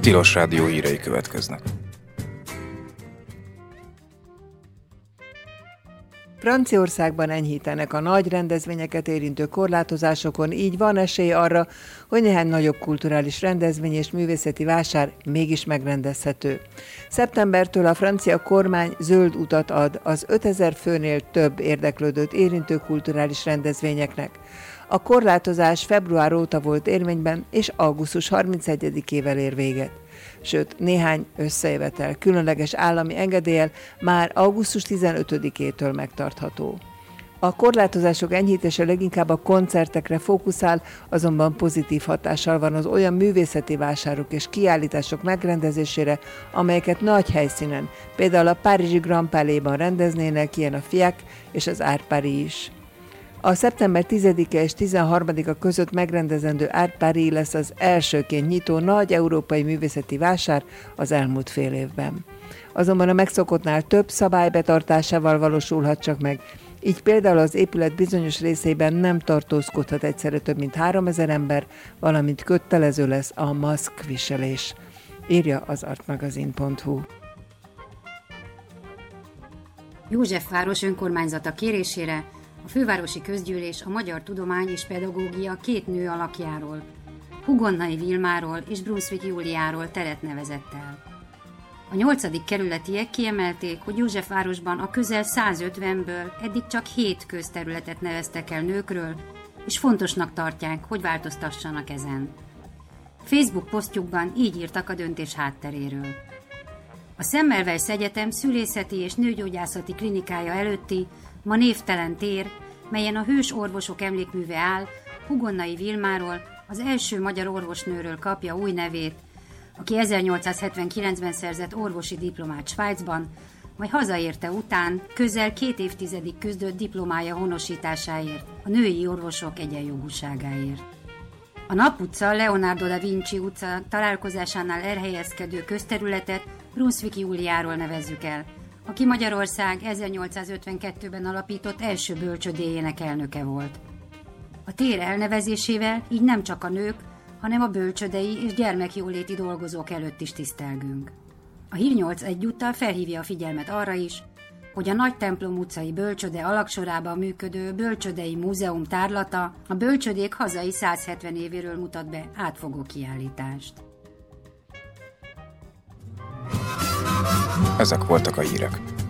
Tilos Rádió hírei következnek. Franciaországban enyhítenek a nagy rendezvényeket érintő korlátozásokon, így van esély arra, hogy néhány nagyobb kulturális rendezvény és művészeti vásár mégis megrendezhető. Szeptembertől a francia kormány zöld utat ad az 5000 főnél több érdeklődőt érintő kulturális rendezvényeknek. A korlátozás február óta volt érvényben, és augusztus 31-ével ér véget. Sőt, néhány összejövetel különleges állami engedéllyel már augusztus 15-től megtartható. A korlátozások enyhítése leginkább a koncertekre fókuszál, azonban pozitív hatással van az olyan művészeti vásárok és kiállítások megrendezésére, amelyeket nagy helyszínen, például a párizsi Grand Palais-ban rendeznének, ilyen a FIAC és az Art Paris is. A szeptember 10-e és 13-a között megrendezendő Art Paris lesz az elsőként nyitó nagy európai művészeti vásár az elmúlt fél évben. Azonban a megszokottnál több szabály betartásával valósulhat csak meg, így például az épület bizonyos részében nem tartózkodhat egyszerre több mint 3000 ember, valamint kötelező lesz a maszkviselés, írja az artmagazin.hu. Józsefváros önkormányzata kérésére a fővárosi közgyűlés a magyar tudomány és pedagógia két nő alakjáról, Hugonnai Vilmáról és Brunswick Júliáról teret nevezett el. A 8. kerületiek kiemelték, hogy Józsefvárosban a közel 150-ből eddig csak 7 közterületet neveztek el nőkről, és fontosnak tartják, hogy változtassanak ezen. Facebook posztjukban így írtak a döntés hátteréről. A Semmelweis Egyetem szülészeti és nőgyógyászati klinikája előtti ma névtelen tér, melyen a hős orvosok emlékműve áll, Hugonnai Vilmáról, az első magyar orvosnőről kapja új nevét, aki 1879-ben szerzett orvosi diplomát Svájcban, majd hazaérte után közel 2 évtizedig küzdött diplomája honosításáért, a női orvosok egyenjogúságáért. A Nap utca, Leonardo da Vinci utca találkozásánál elhelyezkedő közterületet Brunswick Júliáról nevezzük el, aki Magyarország 1852-ben alapított első bölcsödéjének elnöke volt. A tér elnevezésével így nem csak a nők, hanem a bölcsödei és gyermekjóléti dolgozók előtt is tisztelgünk. A Hír 8 egyúttal felhívja a figyelmet arra is, hogy a Nagy Templom utcai bölcsöde alagsorában működő Bölcsödei Múzeum tárlata a bölcsödék hazai 170 évéről mutat be átfogó kiállítást. Ezek voltak a hírek.